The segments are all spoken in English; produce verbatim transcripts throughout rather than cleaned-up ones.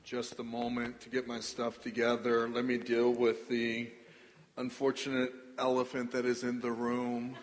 just a moment to get my stuff together. Let me deal with the unfortunate elephant that is in the room.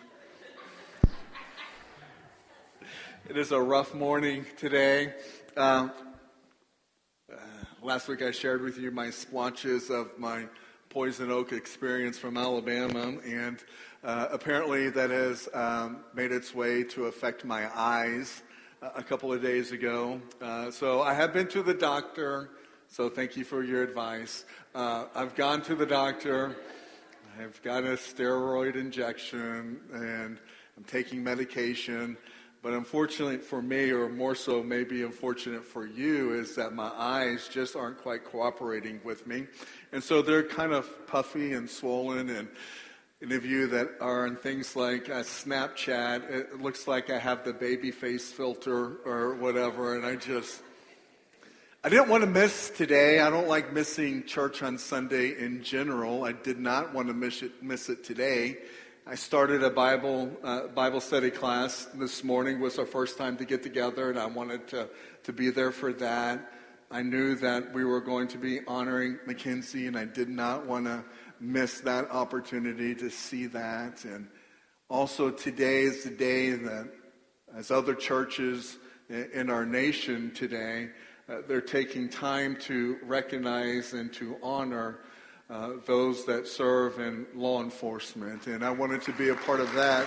It is a rough morning today. Um, uh, last week I shared with you my splotches of my poison oak experience from Alabama, and uh, apparently that has um, made its way to affect my eyes a couple of days ago. Uh, so I have been to the doctor, so thank you for your advice. Uh, I've gone to the doctor. I've got a steroid injection, and I'm taking medication. But unfortunately for me, or more so maybe unfortunate for you, is that my eyes just aren't quite cooperating with me. And so they're kind of puffy and swollen, and any of you that are on things like uh, Snapchat, it looks like I have the baby face filter or whatever, and I just, I didn't want to miss today. I don't like missing church on Sunday in general. I did not want to miss it, miss it today. I started a Bible uh, Bible study class this morning. It was our first time to get together, and I wanted to, to be there for that. I knew that we were going to be honoring Mackenzie, and I did not want to miss that opportunity to see that. And also today is the day that, as other churches in our nation today, uh, they're taking time to recognize and to honor uh, those that serve in law enforcement. And I wanted to be a part of that.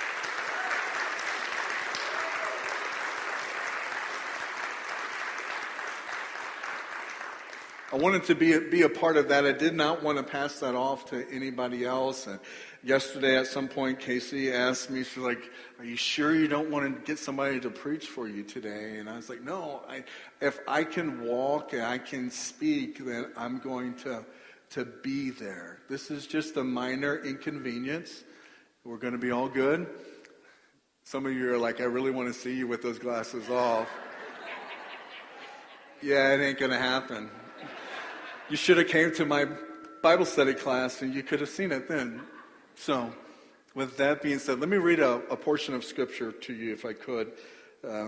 I wanted to be a, be a part of that. I did not want to pass that off to anybody else. And yesterday at some point, Casey asked me, she's like, are you sure you don't want to get somebody to preach for you today? And I was like, no, I, if I can walk and I can speak, then I'm going to, to be there. This is just a minor inconvenience. We're going to be all good. Some of you are like, I really want to see you with those glasses off. Yeah, it ain't going to happen. You should have came to my Bible study class and you could have seen it then. So, with that being said, let me read a, a portion of Scripture to you if I could. Uh,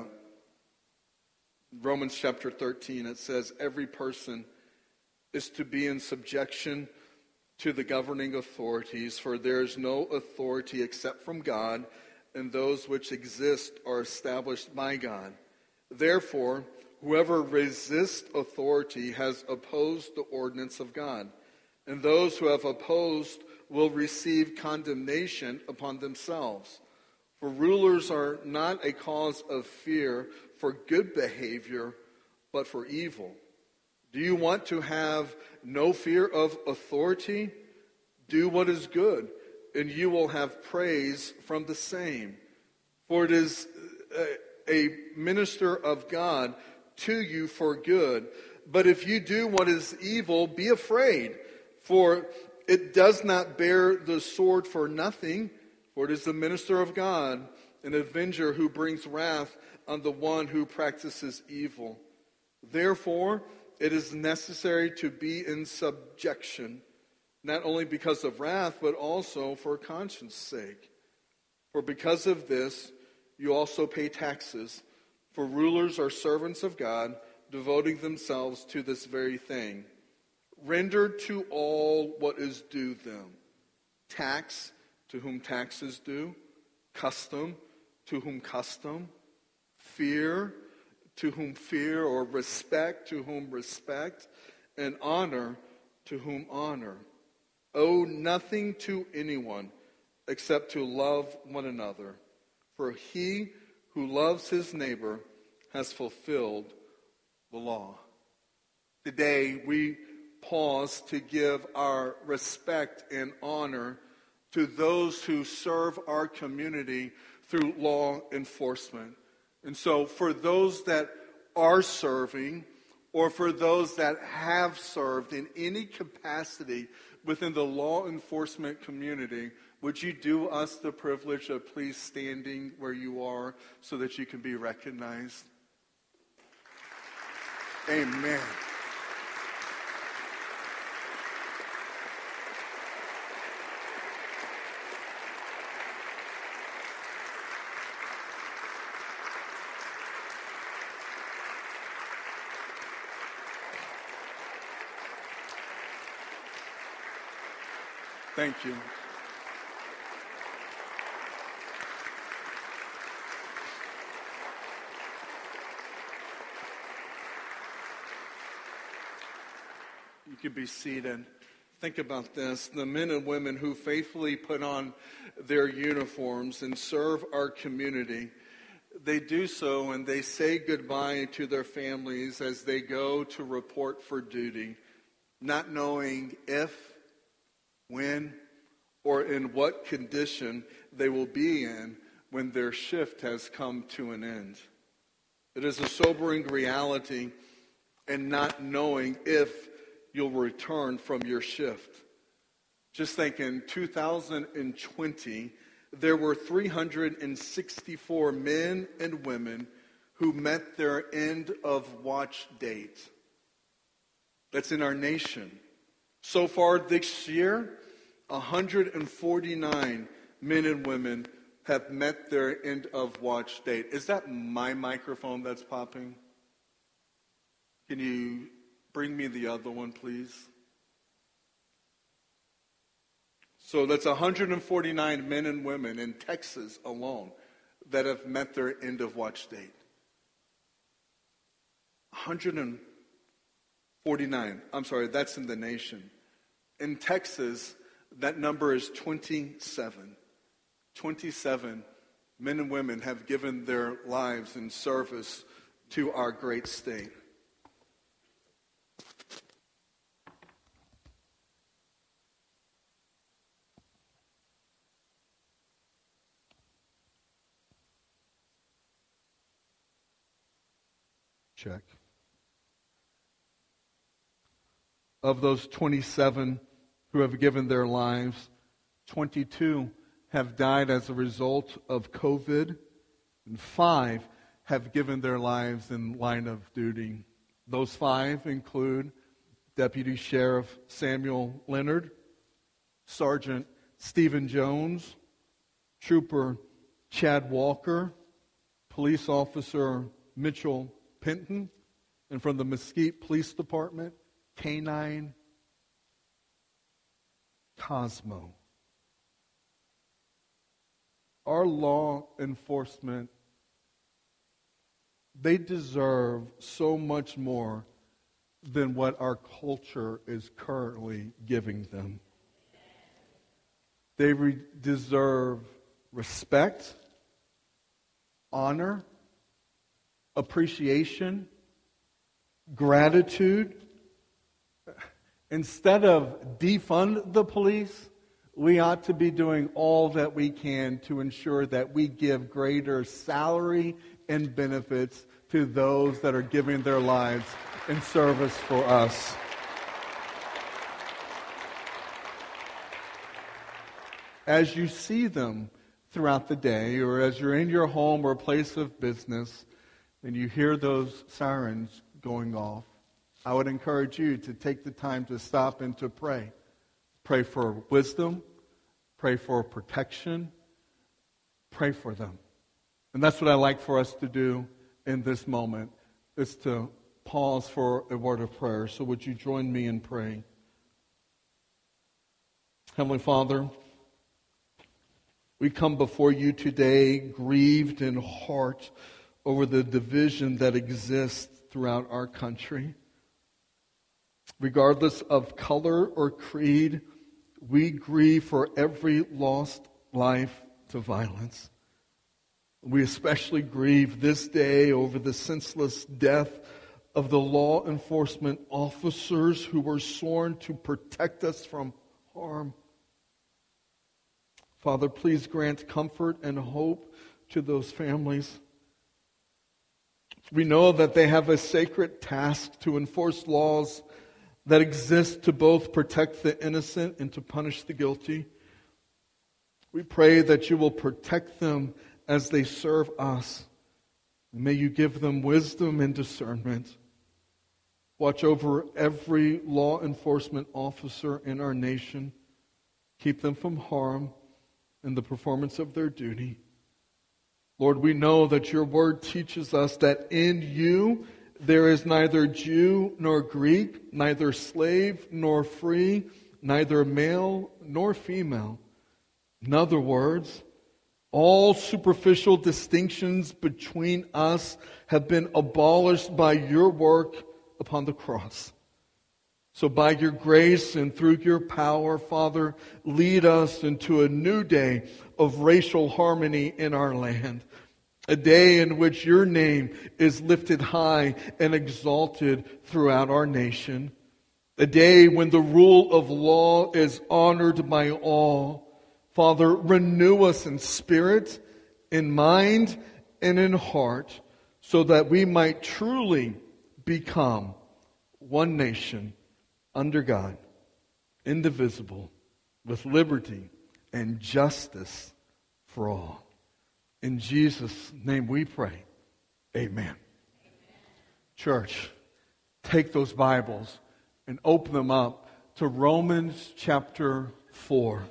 Romans chapter thirteen, it says, every person is to be in subjection to the governing authorities, for there is no authority except from God, and those which exist are established by God. Therefore, whoever resists authority has opposed the ordinance of God, and those who have opposed will receive condemnation upon themselves. For rulers are not a cause of fear for good behavior, but for evil. Do you want to have no fear of authority? Do what is good, and you will have praise from the same. For it is a, a minister of God to you for good. But if you do what is evil, be afraid, for it does not bear the sword for nothing, for it is the minister of God, an avenger who brings wrath on the one who practices evil. Therefore, it is necessary to be in subjection, not only because of wrath, but also for conscience sake. For because of this, you also pay taxes. For rulers are servants of God, devoting themselves to this very thing. Render to all what is due them. Tax, to whom tax is due. Custom, to whom custom. Fear, to whom fear, or respect, to whom respect. And honor, to whom honor. Owe nothing to anyone except to love one another. For he who loves his neighbor has fulfilled the law. Today we pause to give our respect and honor to those who serve our community through law enforcement. And so for those that are serving, or for those that have served in any capacity within the law enforcement community, would you do us the privilege of please standing where you are so that you can be recognized? Amen. Thank you. You can be seated. Think about this. The men and women who faithfully put on their uniforms and serve our community, they do so and they say goodbye to their families as they go to report for duty, not knowing if, when, or in what condition they will be in when their shift has come to an end. It is a sobering reality, and not knowing if you'll return from your shift. Just think, in two thousand twenty, there were three hundred sixty-four men and women who met their end of watch date. That's in our nation. So far this year, one hundred forty-nine men and women have met their end of watch date. Is that my microphone that's popping? Can you bring me the other one, please? So that's one hundred forty-nine men and women in Texas alone that have met their end of watch date. one hundred forty-nine. I'm sorry, that's in the nation. In Texas, that number is twenty-seven. twenty-seven men and women have given their lives in service to our great state. Check. Of those twenty-seven who have given their lives, twenty-two have died as a result of COVID, and five have given their lives in line of duty. Those five include Deputy Sheriff Samuel Leonard, Sergeant Stephen Jones, Trooper Chad Walker, Police Officer Mitchell Pinton, and from the Mesquite Police Department, Canine Cosmo. Our law enforcement, they deserve so much more than what our culture is currently giving them. They re- deserve respect, honor, appreciation, gratitude. Instead of defund the police, we ought to be doing all that we can to ensure that we give greater salary and benefits to those that are giving their lives in service for us. As you see them throughout the day, or as you're in your home or place of business, and you hear those sirens going off, I would encourage you to take the time to stop and to pray. Pray for wisdom. Pray for protection. Pray for them. And that's what I like for us to do in this moment, is to pause for a word of prayer. So would you join me in praying? Heavenly Father, we come before you today grieved in heart over the division that exists throughout our country. Regardless of color or creed, we grieve for every lost life to violence. We especially grieve this day over the senseless death of the law enforcement officers who were sworn to protect us from harm. Father, please grant comfort and hope to those families. We know that they have a sacred task to enforce laws that exist to both protect the innocent and to punish the guilty. We pray that you will protect them as they serve us. May you give them wisdom and discernment. Watch over every law enforcement officer in our nation. Keep them from harm in the performance of their duty. Lord, we know that your word teaches us that in you there is neither Jew nor Greek, neither slave nor free, neither male nor female. In other words, all superficial distinctions between us have been abolished by your work upon the cross. So by your grace and through your power, Father, lead us into a new day of racial harmony in our land. A day in which your name is lifted high and exalted throughout our nation. A day when the rule of law is honored by all. Father, renew us in spirit, in mind, and in heart, so that we might truly become one nation under God, indivisible, with liberty and justice for all. In Jesus' name we pray. Amen. Amen. Church, take those Bibles and open them up to Romans chapter four.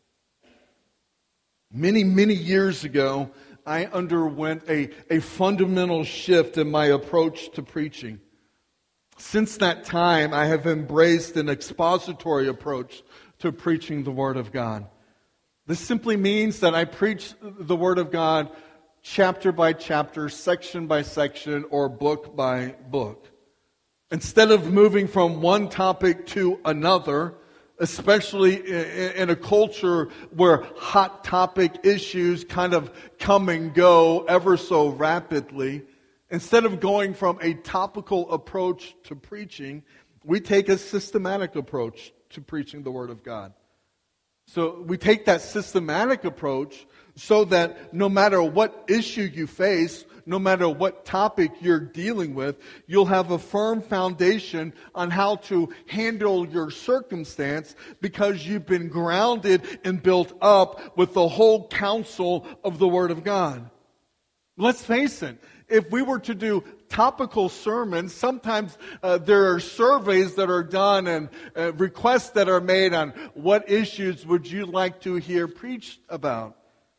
Many, many years ago, I underwent a, a fundamental shift in my approach to preaching. Since that time, I have embraced an expository approach to preaching the Word of God. This simply means that I preach the Word of God chapter by chapter, section by section, or book by book. Instead of moving from one topic to another, especially in a culture where hot topic issues kind of come and go ever so rapidly, instead of going from a topical approach to preaching, we take a systematic approach to preaching the Word of God. So we take that systematic approach so that no matter what issue you face, no matter what topic you're dealing with, you'll have a firm foundation on how to handle your circumstance because you've been grounded and built up with the whole counsel of the Word of God. Let's face it, if we were to do topical sermons, sometimes uh, there are surveys that are done and uh, requests that are made on what issues would you like to hear preached about.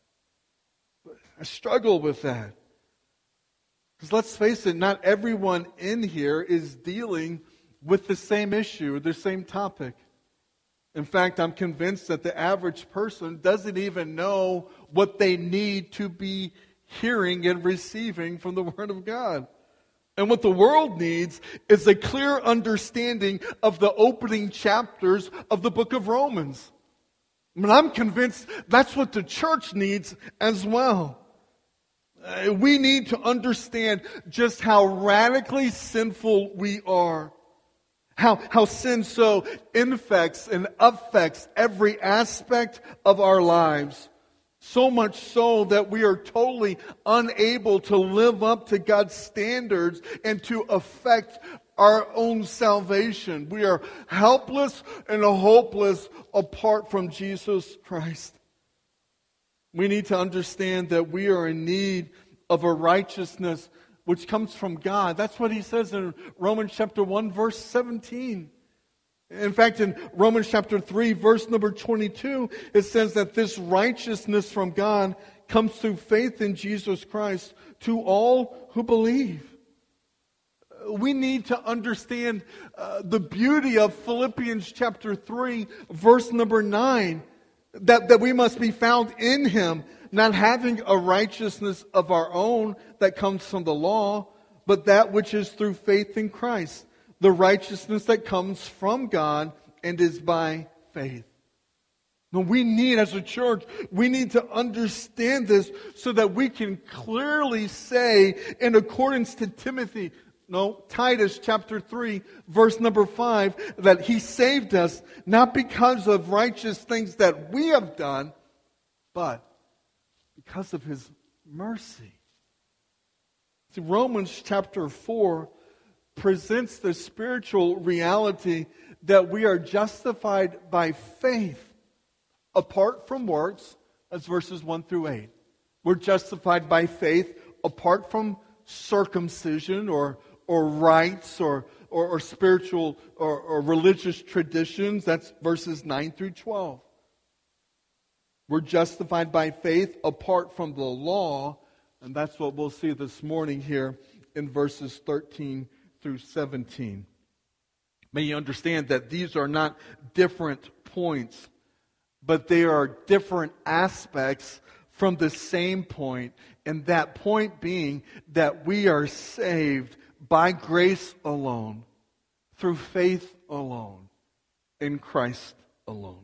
I struggle with that. Because let's face it, not everyone in here is dealing with the same issue, the same topic. In fact, I'm convinced that the average person doesn't even know what they need to be hearing and receiving from the Word of God. And what the world needs is a clear understanding of the opening chapters of the book of Romans. I mean, I'm convinced that's what the church needs as well. Uh, we need to understand just how radically sinful we are. How, how sin so infects and affects every aspect of our lives. So much so that we are totally unable to live up to God's standards and to affect our own salvation. We are helpless and hopeless apart from Jesus Christ. We need to understand that we are in need of a righteousness which comes from God. That's what he says in Romans chapter one, verse seventeen. In fact, in Romans chapter three, verse number twenty-two, it says that this righteousness from God comes through faith in Jesus Christ to all who believe. We need to understand uh, the beauty of Philippians chapter three, verse number nine. That, that we must be found in Him, not having a righteousness of our own that comes from the law, but that which is through faith in Christ, the righteousness that comes from God and is by faith. Now we need, as a church, we need to understand this so that we can clearly say, in accordance to Timothy, No, Titus chapter three, verse number five, that He saved us not because of righteous things that we have done, but because of His mercy. See, Romans chapter four presents the spiritual reality that we are justified by faith apart from works, as verses one through eight. We're justified by faith apart from circumcision or or rites, or, or, or spiritual, or, or religious traditions. That's verses nine through twelve. We're justified by faith apart from the law, and that's what we'll see this morning here in verses thirteen through seventeen. May you understand that these are not different points, but they are different aspects from the same point, and that point being that we are saved by grace alone, through faith alone, in Christ alone.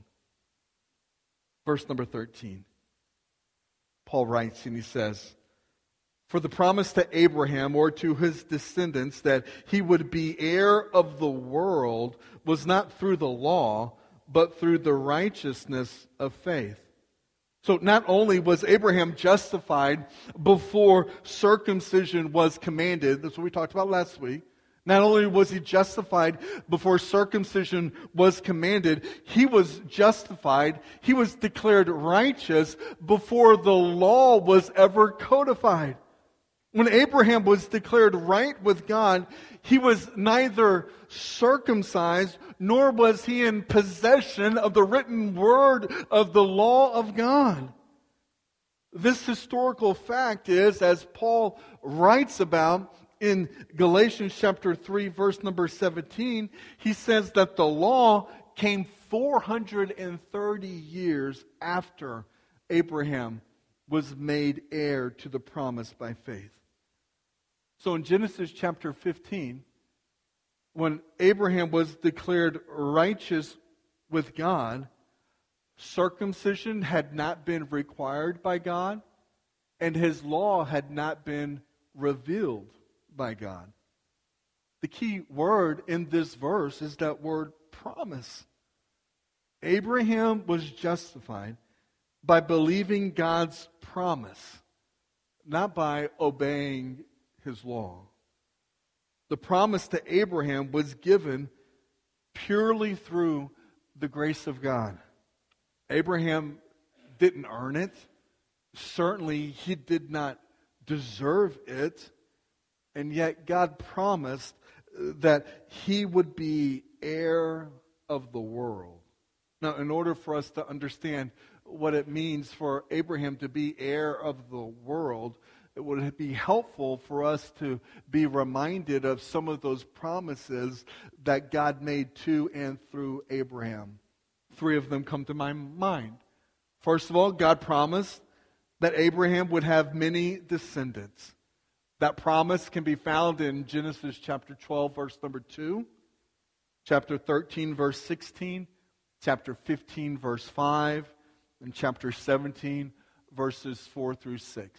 Verse number thirteen. Paul writes and he says, "For the promise to Abraham or to his descendants that he would be heir of the world was not through the law, but through the righteousness of faith." So not only was Abraham justified before circumcision was commanded, that's what we talked about last week. Not only was he justified before circumcision was commanded, he was justified, he was declared righteous before the law was ever codified. When Abraham was declared right with God, he was neither circumcised nor was he in possession of the written word of the law of God. This historical fact is, as Paul writes about in Galatians chapter three, verse number seventeen, he says that the law came four hundred thirty years after Abraham was made heir to the promise by faith. So in Genesis chapter fifteen, when Abraham was declared righteous with God, circumcision had not been required by God, and his law had not been revealed by God. The key word in this verse is that word promise. Abraham was justified by believing God's promise, not by obeying his law. The promise to Abraham was given purely through the grace of God. Abraham didn't earn it. Certainly, he did not deserve it. And yet, God promised that he would be heir of the world. Now, in order for us to understand what it means for Abraham to be heir of the world, it would be helpful for us to be reminded of some of those promises that God made to and through Abraham. Three of them come to my mind. First of all, God promised that Abraham would have many descendants. That promise can be found in Genesis chapter twelve, verse number two, chapter thirteen, verse sixteen, chapter fifteen, verse five, and chapter seventeen, verses four through six.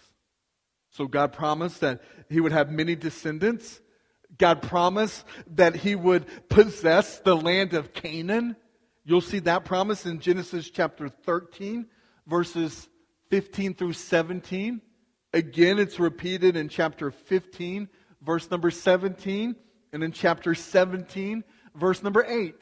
So God promised that he would have many descendants. God promised that he would possess the land of Canaan. You'll see that promise in Genesis chapter thirteen, verses fifteen through seventeen. Again, it's repeated in chapter fifteen, verse number seventeen, and in chapter seventeen, verse number eight.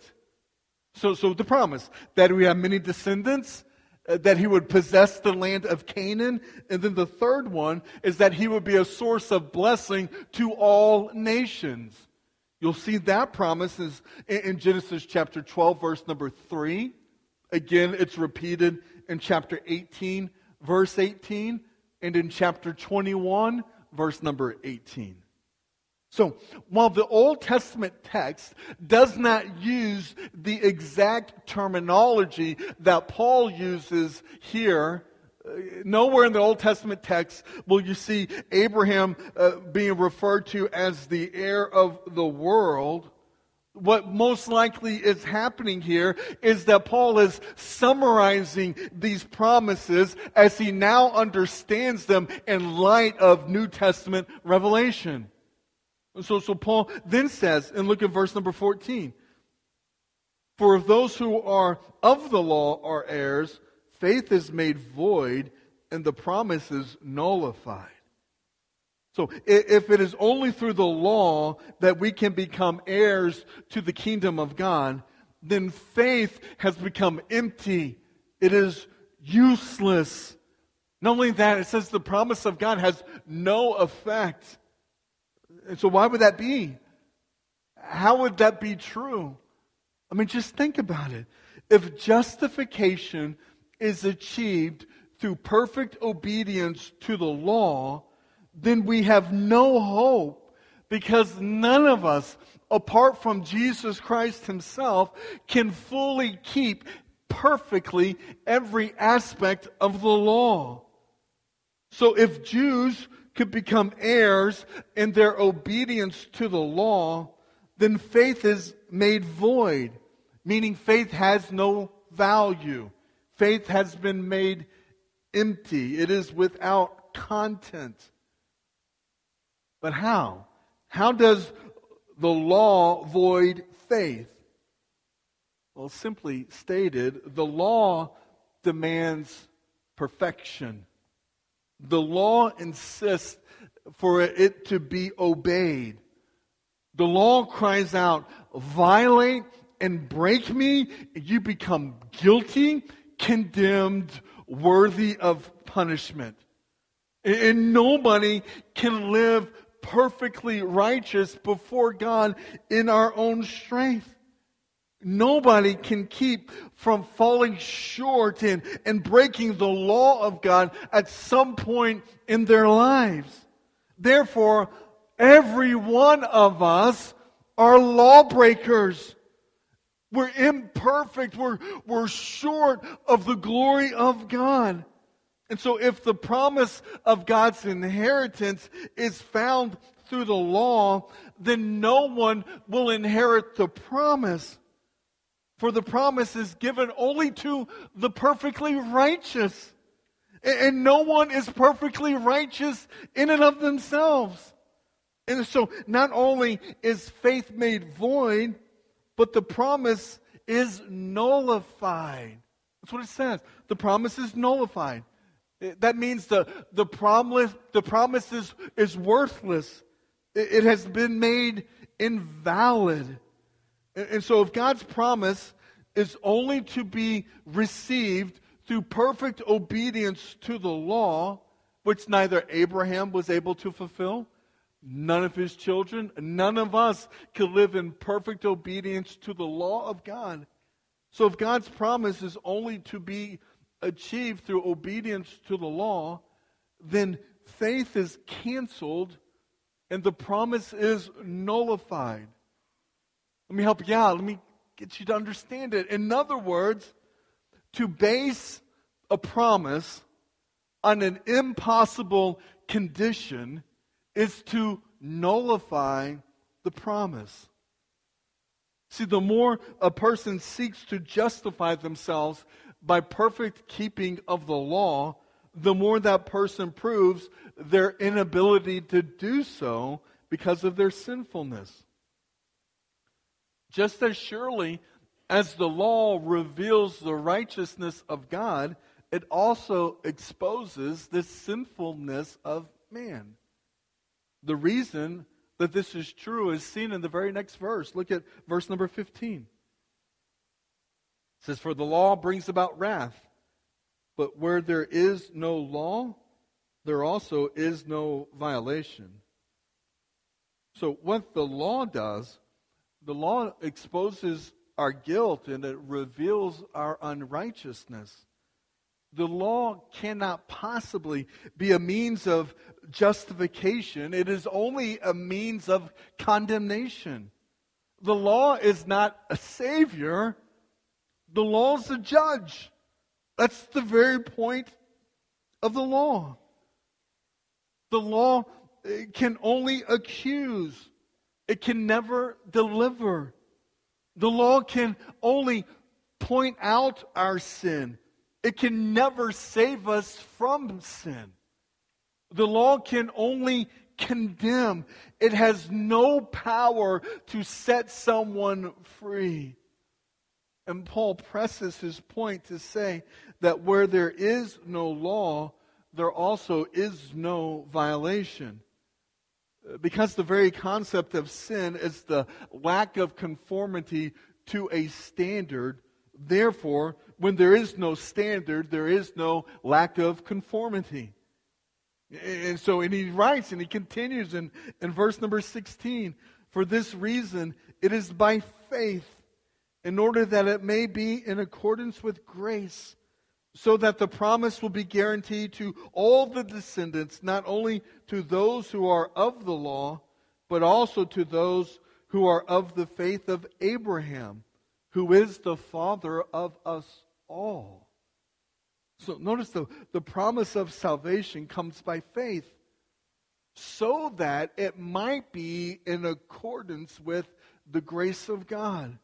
So, so the promise that we have many descendants, uh, that he would possess the land of Canaan, and then the third one is that he would be a source of blessing to all nations. You'll see that promise is in Genesis chapter twelve, verse number three. Again, it's repeated in chapter eighteen, verse eighteen, and in chapter twenty-one, verse number eighteen. So, while the Old Testament text does not use the exact terminology that Paul uses here, nowhere in the Old Testament text will you see Abraham uh, being referred to as the heir of the world. What most likely is happening here is that Paul is summarizing these promises as he now understands them in light of New Testament revelation. So, so Paul then says, and look at verse number fourteen, "For if those who are of the law are heirs, faith is made void and the promise is nullified." So if it is only through the law that we can become heirs to the kingdom of God, then faith has become empty. It is useless. Not only that, it says the promise of God has no effect. And so why would that be? How would that be true? I mean, just think about it. If justification is achieved through perfect obedience to the law, then we have no hope, because none of us, apart from Jesus Christ himself, can fully keep perfectly every aspect of the law. So if Jews could become heirs in their obedience to the law, then faith is made void, meaning faith has no value. Faith has been made empty. It is without content. But how? How does the law void faith? Well, simply stated, the law demands perfection. The law insists for it to be obeyed. The law cries out, violate and break me, you become guilty, condemned, worthy of punishment. And nobody can live perfectly righteous before God in our own strength. Nobody can keep from falling short and, and breaking the law of God at some point in their lives. Therefore, every one of us are lawbreakers. We're imperfect. We're, we're short of the glory of God. And so if the promise of God's inheritance is found through the law, then no one will inherit the promise. For the promise is given only to the perfectly righteous. And no one is perfectly righteous in and of themselves. And so not only is faith made void, but the promise is nullified. That's what it says. The promise is nullified. That means the, the promise, the promise is, is worthless. It, it has been made invalid. And, and so if God's promise is only to be received through perfect obedience to the law, which neither Abraham was able to fulfill, none of his children, none of us could live in perfect obedience to the law of God. So if God's promise is only to be achieved through obedience to the law, then faith is canceled and the promise is nullified. Let me help you out. Let me get you to understand it. In other words, to base a promise on an impossible condition is to nullify the promise. See, the more a person seeks to justify themselves by perfect keeping of the law, the more that person proves their inability to do so because of their sinfulness. Just as surely as the law reveals the righteousness of God, it also exposes the sinfulness of man. The reason that this is true is seen in the very next verse. Look at verse number fifteen. It says, "For the law brings about wrath, but where there is no law, there also is no violation." So what the law does, the law exposes our guilt and it reveals our unrighteousness. The law cannot possibly be a means of justification. It is only a means of condemnation. The law is not a savior. The law is a judge. That's the very point of the law. The law can only accuse. It can never deliver. The law can only point out our sin. It can never save us from sin. The law can only condemn. It has no power to set someone free. And Paul presses his point to say that where there is no law, there also is no violation. Because the very concept of sin is the lack of conformity to a standard. Therefore, when there is no standard, there is no lack of conformity. And so, and he writes and he continues in, in verse number sixteen, "For this reason, it is by faith, in order that it may be in accordance with grace, so that the promise will be guaranteed to all the descendants, not only to those who are of the law, but also to those who are of the faith of Abraham, who is the father of us all. So notice the, the promise of salvation comes by faith, so that it might be in accordance with the grace of God.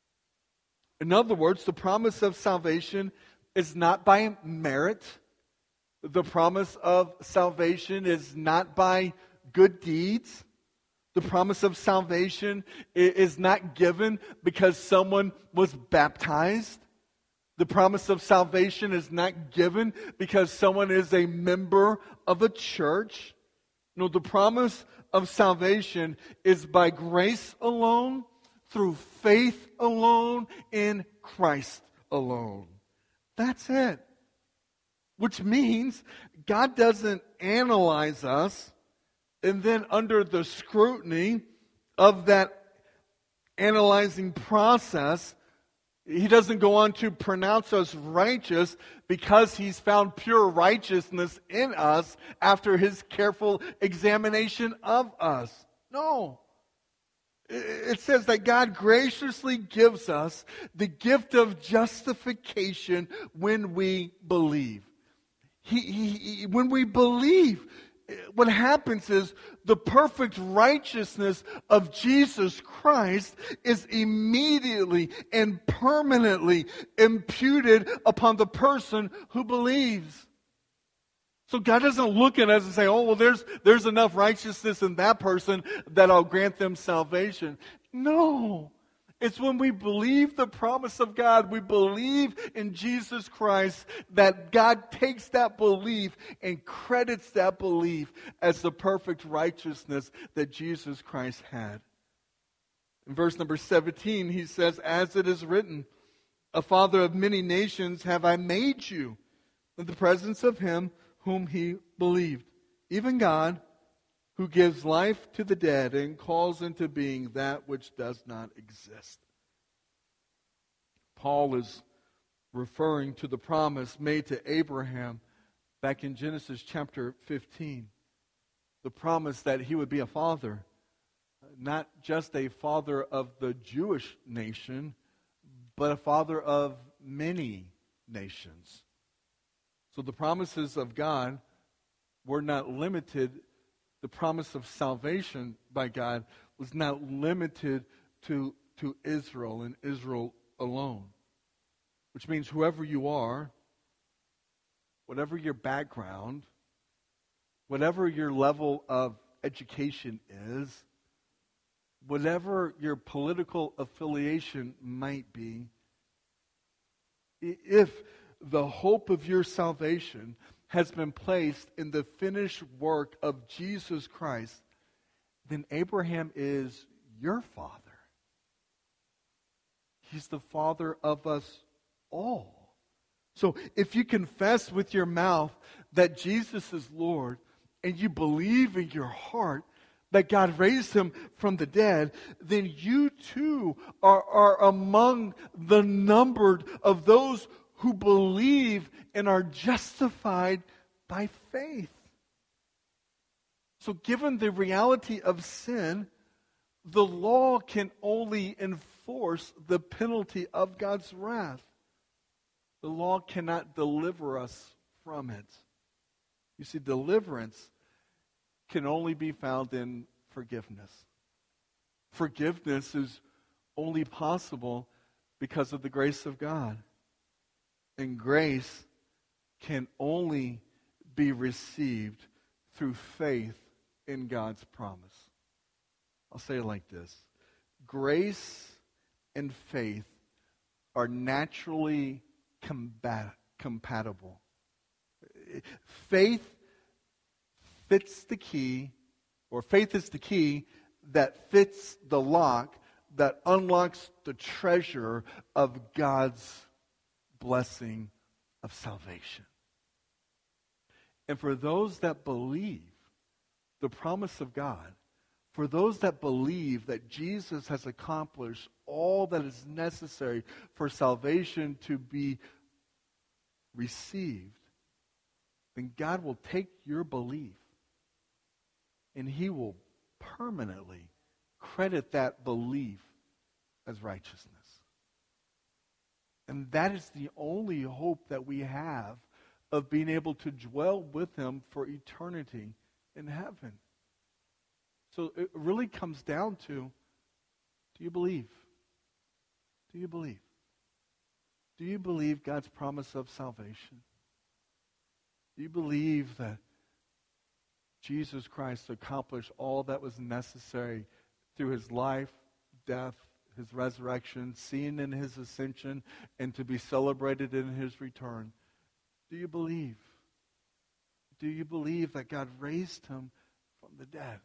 In other words, the promise of salvation is not by merit. The promise of salvation is not by good deeds. The promise of salvation is not given because someone was baptized. The promise of salvation is not given because someone is a member of a church. No, the promise of salvation is by grace alone, through faith alone, in Christ alone. That's it. Which means God doesn't analyze us and then under the scrutiny of that analyzing process, He doesn't go on to pronounce us righteous because He's found pure righteousness in us after His careful examination of us. No. It says that God graciously gives us the gift of justification when we believe. He, he, he, when we believe, what happens is the perfect righteousness of Jesus Christ is immediately and permanently imputed upon the person who believes. So God doesn't look at us and say, oh, well, there's, there's enough righteousness in that person that I'll grant them salvation. No. It's when we believe the promise of God, we believe in Jesus Christ, that God takes that belief and credits that belief as the perfect righteousness that Jesus Christ had. In verse number seventeen, he says, as it is written, a father of many nations have I made you in the presence of him whom he believed, even God, who gives life to the dead and calls into being that which does not exist. Paul is referring to the promise made to Abraham back in Genesis chapter fifteen. The promise that he would be a father, not just a father of the Jewish nation, but a father of many nations. So the promises of God were not limited. The promise of salvation by God was not limited to, to Israel and Israel alone. Which means whoever you are, whatever your background, whatever your level of education is, whatever your political affiliation might be, if the hope of your salvation has been placed in the finished work of Jesus Christ, then Abraham is your father. He's the father of us all. So if you confess with your mouth that Jesus is Lord and you believe in your heart that God raised him from the dead, then you too are, are among the numbered of those who believe and are justified by faith. So given the reality of sin, the law can only enforce the penalty of God's wrath. The law cannot deliver us from it. You see, deliverance can only be found in forgiveness. Forgiveness is only possible because of the grace of God. And grace can only be received through faith in God's promise. I'll say it like this. Grace and faith are naturally combat- compatible. Faith fits the key, or faith is the key that fits the lock that unlocks the treasure of God's blessing of salvation. And for those that believe the promise of God, for those that believe that Jesus has accomplished all that is necessary for salvation to be received, then God will take your belief and He will permanently credit that belief as righteousness. And that is the only hope that we have of being able to dwell with him for eternity in heaven. So it really comes down to, do you believe? Do you believe? Do you believe God's promise of salvation? Do you believe that Jesus Christ accomplished all that was necessary through his life, death, his resurrection, seen in his ascension, and to be celebrated in his return? Do you believe? Do you believe that God raised him from the dead?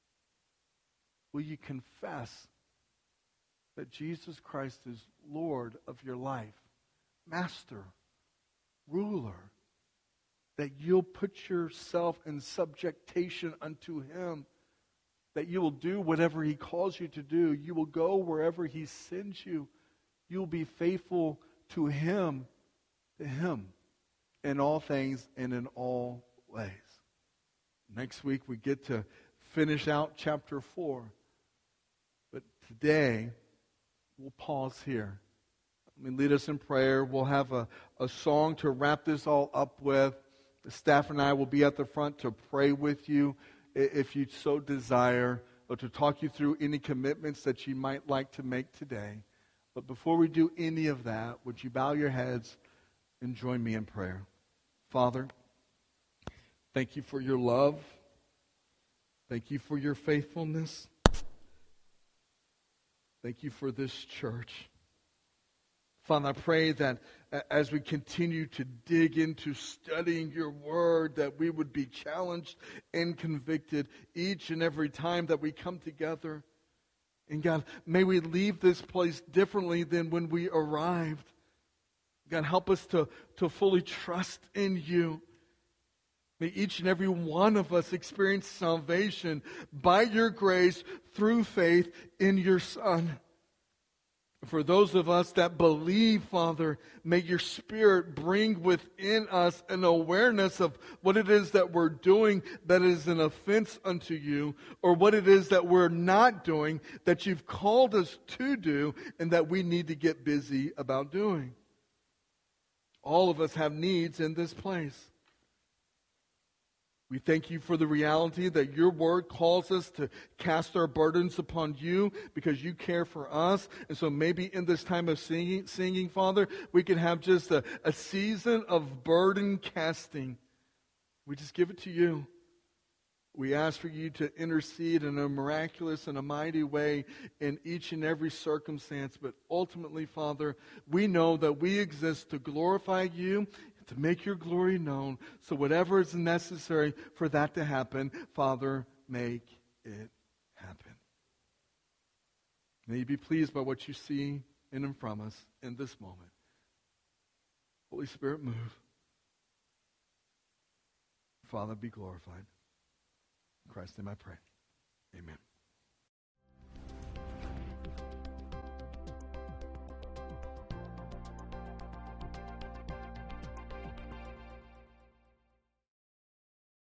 Will you confess that Jesus Christ is Lord of your life, Master, Ruler, that you'll put yourself in subjectation unto him, that you will do whatever he calls you to do, you will go wherever he sends you, you'll be faithful to him, to him, in all things and in all ways. Next week we get to finish out chapter four. But today, we'll pause here. I mean, lead us in prayer. We'll have a, a song to wrap this all up with. The staff and I will be at the front to pray with you if you so desire, or to talk you through any commitments that you might like to make today. But before we do any of that, would you bow your heads and join me in prayer? Father, thank you for your love. Thank you for your faithfulness. Thank you for this church. Father, I pray that as we continue to dig into studying your word, that we would be challenged and convicted each and every time that we come together. And God, may we leave this place differently than when we arrived. God, help us to, to fully trust in you. May each and every one of us experience salvation by your grace through faith in your Son. For those of us that believe, Father, may your Spirit bring within us an awareness of what it is that we're doing that is an offense unto you, or what it is that we're not doing that you've called us to do and that we need to get busy about doing. All of us have needs in this place. We thank you for the reality that your word calls us to cast our burdens upon you because you care for us. And so maybe in this time of singing, singing Father, we can have just a, a season of burden casting. We just give it to you. We ask for you to intercede in a miraculous and a mighty way in each and every circumstance. But ultimately, Father, we know that we exist to glorify you, to make your glory known. So whatever is necessary for that to happen, Father, make it happen. May you be pleased by what you see in and from us in this moment. Holy Spirit, move. Father, be glorified. In Christ's name I pray. Amen.